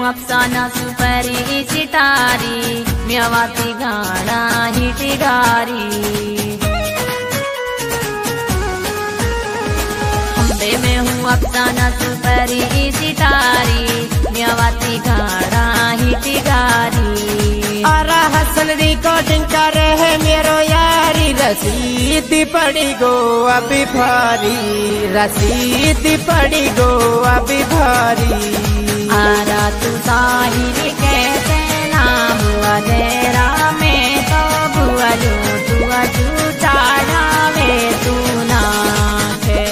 अफसाना सुपरी सितारी म्यावाती गाना हिटिगारी अम्बे में हूँ अफसाना सुपरी सितारी म्यावाती गाना हिटिगारी अरा हसन रिकॉर्डिंग कर रहे मेरो यारी रसीद पड़ी गो अभी भारी रसीद पड़ी गो अभी भारी आरा तू साहिर कहते नाम अधेरा में तो बुआ जो दुआ तू चढ़ावे तू ना के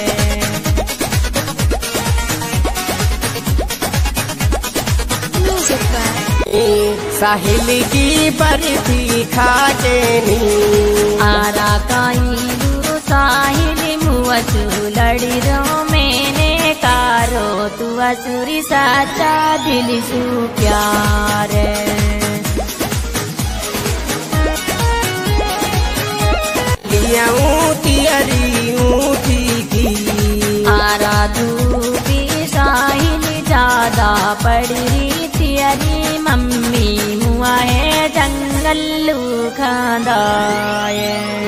साहिल की बर्फी खाते नी आरा काई साहिल मुआ तू लड़ी रो मैंने कारो तू असुरी साचा दिल सु प्यार लिया तियरी ऊँची की आरा धूपी साहिल ज्यादा पड़ी तियरी मम्मी मुआ है जंगल खांदाए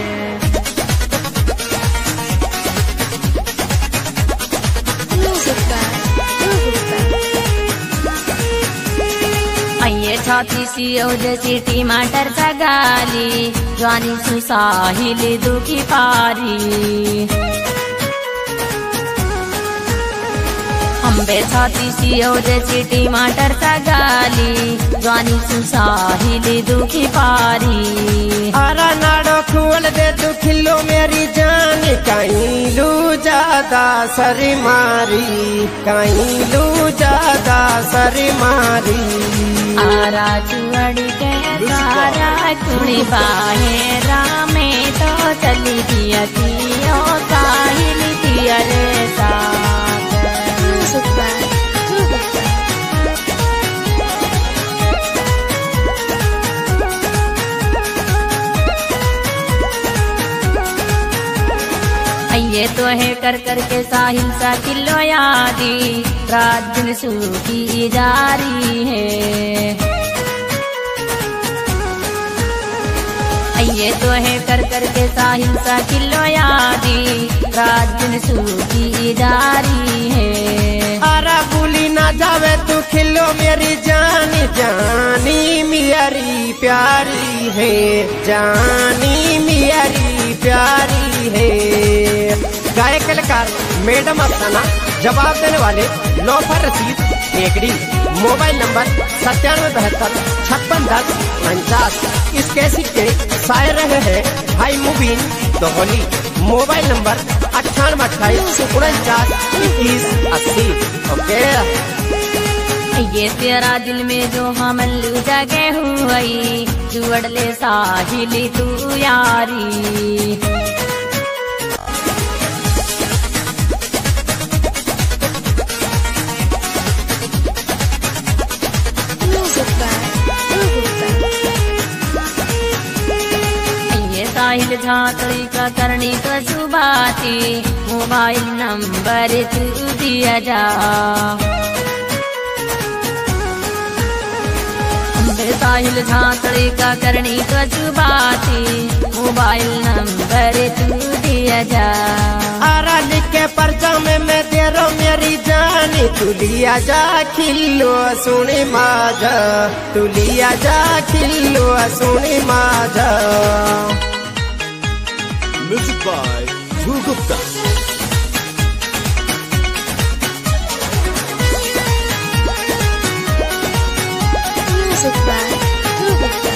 आइए छाती सी जैसी टमाटर सा गाली जानी सु साहिल दुखी पारी अम्बे छाती सी जैसी टमाटर सा गाली जानी सु साहिल दुखी पारी आरा नाड़ो खोल दे तू खिलो मेरी जान कहीं लू ज्यादा सरी मारी कहीं लू ज्यादा सरी मारी आरा चुअड़ी के सारा कुड़ी बाहेरा में तो चली दिया कियो साहिल दिया रे साथ ये तो है कर करके साहिल सा किलो यादी रात दिन सूखी जारी है ये तो है कर करके साहिल सा किलो यादी रात दिन सूखी जारी है आरा भूली ना जावे तू खिलो मेरी जानी जानी मेरी प्यारी है जानी मेरी प्यारी है गायक कलाकार मैडम अफसाना जवाब देने वाले नौफर रशीद हेगड़ी मोबाइल नंबर 9772561049 इस कैसेट के शायर रहे हैं भाई मुबीन दोहली मोबाइल नंबर 9828492180 ओके ये तेरा दिल में जो हमल जगे हुई जुड़ ले साहिल तू यारी साहिल झांकड़ी का करनी तो सुबाती मोबाइल नंबर तू दिया जा साहिल झांकड़ी का करनी तो सुबाती मोबाइल नंबर तू दिया जा आरा लिख के पर्चा में मैं दे रो मेरी जानी तू लिया जा खिलो सुनी माझा तू लिया जा खिलो सुनी माझा Music by Dhruv Gupta. Music by Dhruv Gupta.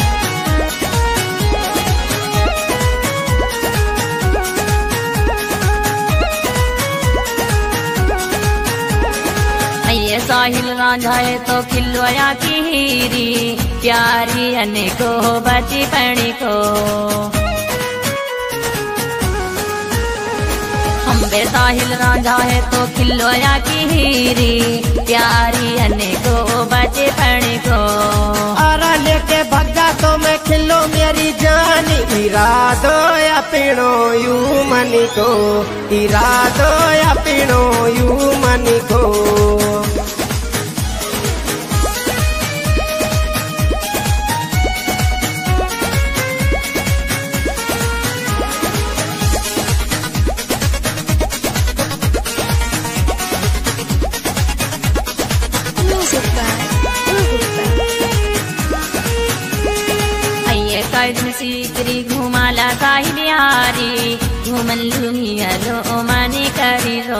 ये साहिल रांझाए तो खिलवाया की हीरी प्यारी अने को बचपन को अम्बे साहिल रांझा है तो खिलवाया की हीरी प्यारी अने को बचपन को आरा लेके भगा तो मैं खिलो मेरी जानी इरादो या पीणो यू मनी को इरादो या पीणो यू मनी को कैदन सीकरी घुमाला साहिल यारी घुमन लुमिया रो माने करी रो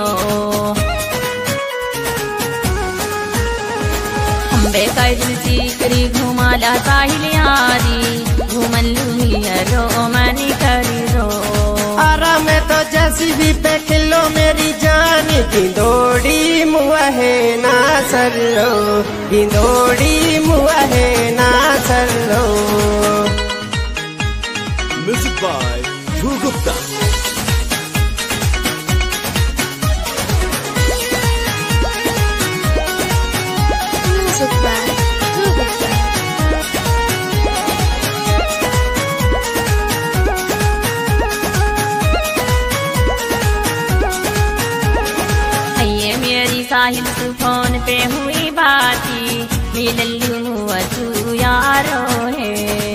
अम्बे कैदन सीकरी घुमाला साहिल यारी घुमन लुमिया रो माने करी रो आरा में तो जैसी भी पे खिलो मेरी जान गिंदोड़ी मुआ है ना सरो गिंदोड़ी मुआ है ना सरो Music by Dhruv Gupta. Music by Dhruv Gupta. साहिल तू फोन पे हुई बाती मिललू मुआ तू यारो है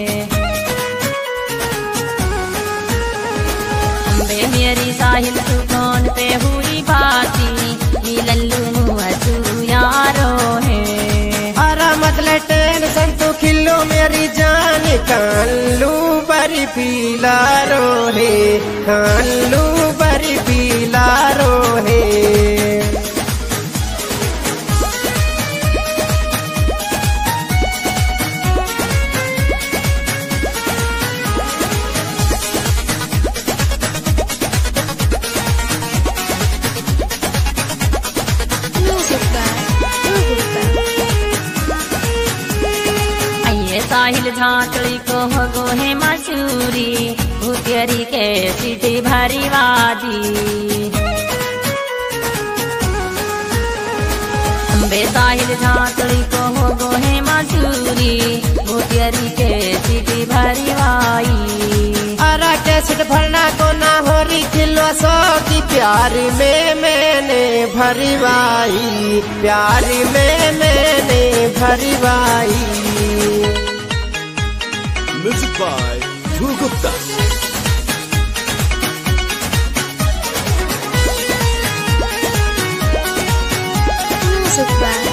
अम्बे मेरी साहिल तू फोन पे हुई बाती मिललू मुआ तू यारो है आरा मतलब टेंशन तू खिलो मेरी जान कानलू बरी पीला रो है कानलू बरी पीला रो है साहिल झांकड़ी को हो है मसूरी भूतियरी के सीधी भारी वादी अम्बे साहिल झांकड़ी को हो है मसूरी भूतियरी के सीधी भारी वाई आरा कैसेट भरना को ना हो रही खिलो सो की प्यार में मैंने भरी वाई प्यार में मैंने भरी वाई Music by Dhruv Gupta. Music by